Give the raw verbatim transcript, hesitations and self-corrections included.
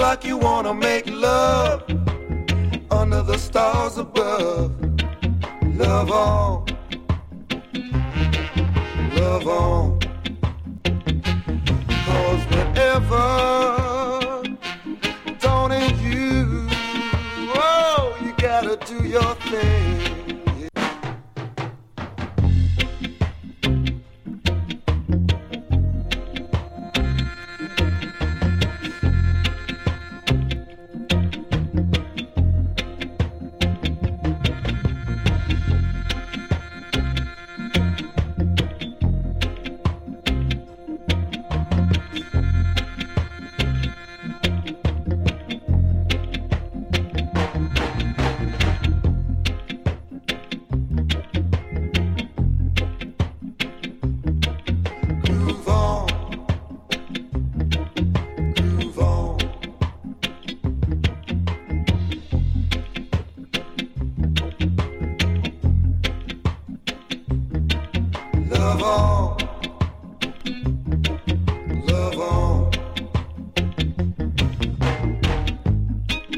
like you wanna make love under the stars above. Love on, love on. Cause whenever Tony, you, oh, you gotta do your thing.